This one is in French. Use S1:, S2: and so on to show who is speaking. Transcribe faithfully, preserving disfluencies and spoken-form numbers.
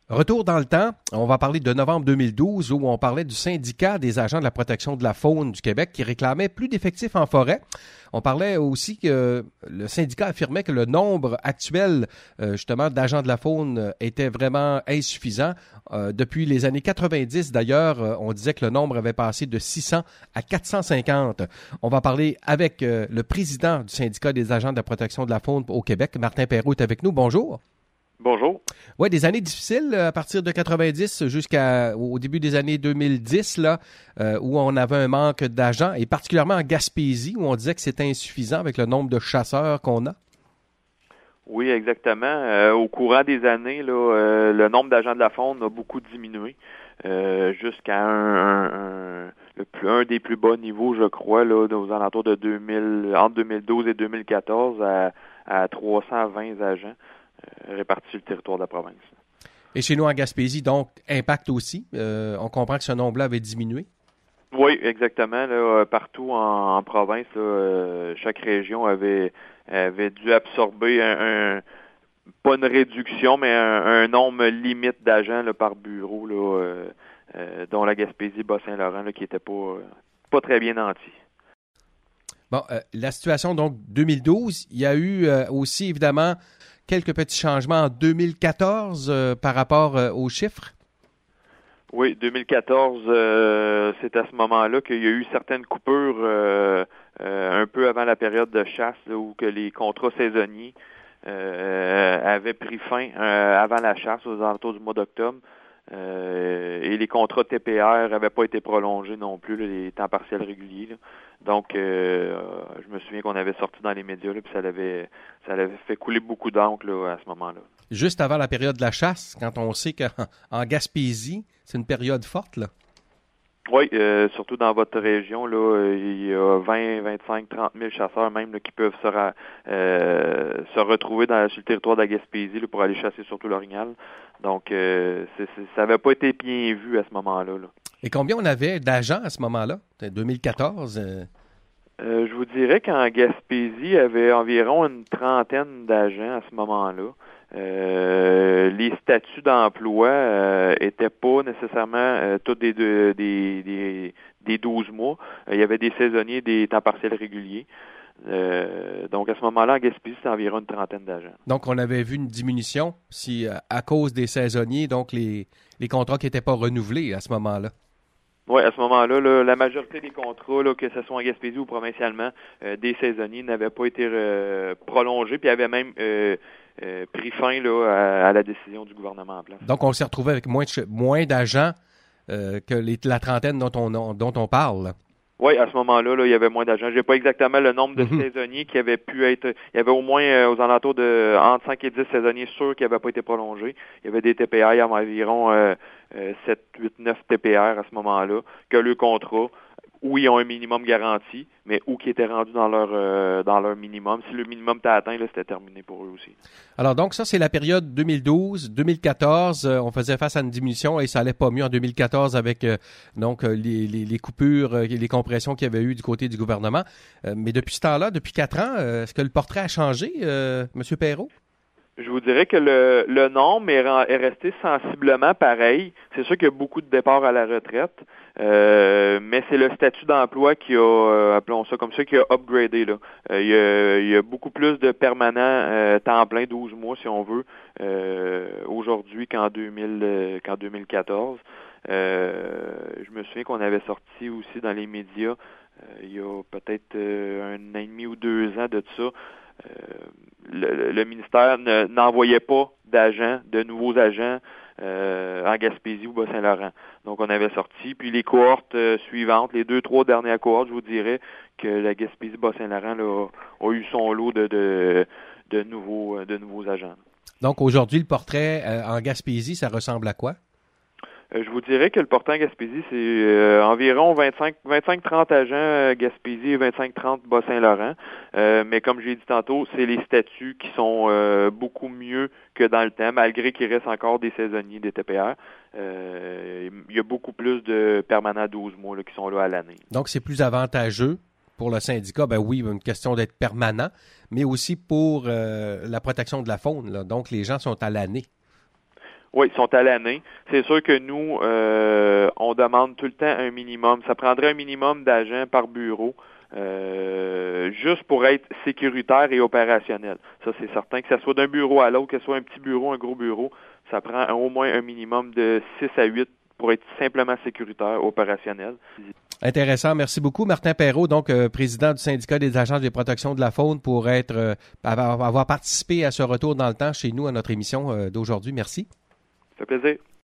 S1: Retour dans le temps, on va parler de novembre deux mille douze où on parlait du syndicat des agents de la protection de la faune du Québec qui réclamait plus d'effectifs en forêt. On parlait aussi que le syndicat affirmait que le nombre actuel euh, justement d'agents de la faune était vraiment insuffisant. Euh, depuis les années quatre-vingt-dix d'ailleurs, euh, on disait que le nombre avait passé de six cents à quatre cent cinquante. On va parler avec euh, le président du syndicat des agents de la protection de la faune au Québec, Martin Perrault est avec nous. Bonjour.
S2: Bonjour.
S1: Oui, des années difficiles à partir de quatre-vingt-dix jusqu'au début des années deux mille dix, là, euh, où on avait un manque d'agents, et particulièrement en Gaspésie, où on disait que c'était insuffisant avec le nombre de chasseurs qu'on a.
S2: Oui, exactement. Euh, au courant des années, là, euh, le nombre d'agents de la faune a beaucoup diminué, euh, jusqu'à un, un, un, le plus, un des plus bas niveaux, je crois, là, aux alentours de deux mille, entre deux mille douze et deux mille quatorze, à, à trois cent vingt agents. Répartis sur le territoire de la province.
S1: Et chez nous en Gaspésie, donc, impact aussi. Euh, on comprend que ce nombre-là avait diminué.
S2: Oui, exactement. Là, partout en, en province, là, euh, chaque région avait avait dû absorber un, un pas une réduction, mais un, un nombre limite d'agents là, par bureau, là, euh, euh, dont la Gaspésie, Bas-Saint-Laurent, là, qui était pas euh, pas très bien nanti.
S1: Bon, euh, la situation, donc, deux mille douze, il y a eu euh, aussi, évidemment, quelques petits changements en deux mille quatorze euh, par rapport euh, aux chiffres?
S2: Oui, deux mille quatorze, euh, c'est à ce moment-là qu'il y a eu certaines coupures euh, euh, un peu avant la période de chasse, là, où que les contrats saisonniers euh, avaient pris fin euh, avant la chasse, aux alentours du mois d'octobre. Euh, et les contrats T P R n'avaient pas été prolongés non plus, là, les temps partiels réguliers. Là. Donc, euh, je me souviens qu'on avait sorti dans les médias, là, puis ça l'avait, ça l'avait fait couler beaucoup d'encre là, à ce moment-là.
S1: Juste avant la période de la chasse, quand on sait qu'en Gaspésie, c'est une période forte, là.
S2: Oui, euh, surtout dans votre région, là, il y a vingt, vingt-cinq, trente mille chasseurs même là, qui peuvent se, ra- euh, se retrouver dans, sur le territoire de la Gaspésie là, pour aller chasser surtout l'orignal. Donc, euh, c'est, c'est, ça n'avait pas été bien vu à ce moment-là. Là.
S1: Et combien on avait d'agents à ce moment-là? deux mille quatorze? Euh...
S2: Euh, je vous dirais qu'en Gaspésie, il y avait environ une trentaine d'agents à ce moment-là. Euh, les statuts d'emploi euh, étaient pas nécessairement euh, tous des, des, des, des douze mois. Euh, il y avait des saisonniers, des temps partiels réguliers. Euh, donc, à ce moment-là, en Gaspésie, c'était environ une trentaine d'agents.
S1: Donc, on avait vu une diminution si à cause des saisonniers, donc les, les contrats qui n'étaient pas renouvelés à ce moment-là.
S2: Oui, à ce moment-là, là, la majorité des contrats, là, que ce soit en Gaspésie ou provincialement, euh, des saisonniers n'avaient pas été euh, prolongés, puis avaient même euh, euh, pris fin là, à, à la décision du gouvernement en place.
S1: Donc, on s'est retrouvé avec moins, de, moins d'agents euh, que les, la trentaine dont on, dont on parle.
S2: Oui, à ce moment-là, là, il y avait moins d'agents. Je n'ai pas exactement le nombre de mm-hmm. saisonniers qui avaient pu être... Il y avait au moins euh, aux alentours de entre cinq et dix saisonniers sûrs qui n'avaient pas été prolongés. Il y avait des T P R, il y avait environ euh, euh, sept, huit, neuf T P R à ce moment-là, que le contrat, où ils ont un minimum garanti, mais où qui étaient rendus dans leur euh, dans leur minimum. Si le minimum était atteint, là, c'était terminé pour eux aussi.
S1: Alors donc ça, c'est la période deux mille douze, deux mille quatorze. Euh, on faisait face à une diminution et ça allait pas mieux en deux mille quatorze avec euh, donc euh, les, les, les coupures, euh, les compressions qu'il y avait eu du côté du gouvernement. Euh, mais depuis ce temps-là, depuis quatre ans, euh, est-ce que le portrait a changé, euh, M. Perrault?
S2: Je vous dirais que le, le nombre est, est resté sensiblement pareil. C'est sûr qu'il y a beaucoup de départs à la retraite, euh, mais c'est le statut d'emploi qui a, euh, appelons ça comme ça, qui a upgradé. Là. Euh, il, y a, il y a beaucoup plus de permanents euh, temps plein, douze mois si on veut, euh, aujourd'hui qu'en deux mille, euh, qu'en deux mille quatorze. Euh, je me souviens qu'on avait sorti aussi dans les médias, euh, il y a peut-être euh, un an et demi ou deux ans de ça. Euh, le, le ministère ne, n'envoyait pas d'agents, de nouveaux agents euh, en Gaspésie ou Bas-Saint-Laurent. Donc, on avait sorti. Puis les cohortes euh, suivantes, les deux, trois dernières cohortes, je vous dirais que la Gaspésie Bas-Saint-Laurent là, a, a eu son lot de, de, de, nouveaux, de nouveaux agents.
S1: Donc, aujourd'hui, le portrait euh, en Gaspésie, ça ressemble à quoi?
S2: Euh, je vous dirais que le portant Gaspésie, c'est euh, environ vingt-cinq trente agents euh, Gaspésie et vingt-cinq trente Bas-Saint-Laurent. Euh, mais comme j'ai dit tantôt, c'est les statuts qui sont euh, beaucoup mieux que dans le temps, malgré qu'il reste encore des saisonniers, des T P R. Euh, il y a beaucoup plus de permanents à douze mois là, qui sont là à l'année.
S1: Donc, c'est plus avantageux pour le syndicat. Ben oui, une question d'être permanent, mais aussi pour euh, la protection de la faune. Là. Donc, les gens sont à l'année.
S2: Oui, ils sont à l'année. C'est sûr que nous, euh, on demande tout le temps un minimum. Ça prendrait un minimum d'agents par bureau, euh, juste pour être sécuritaire et opérationnel. Ça, c'est certain. Que ce soit d'un bureau à l'autre, que ce soit un petit bureau, un gros bureau, ça prend au moins un minimum de six à huit pour être simplement sécuritaire, opérationnel.
S1: Intéressant. Merci beaucoup, Martin Perrault, donc euh, président du syndicat des agents de protection de la faune, pour être euh, avoir, avoir participé à ce retour dans le temps chez nous à notre émission euh, d'aujourd'hui. Merci.
S2: Ça fait plaisir.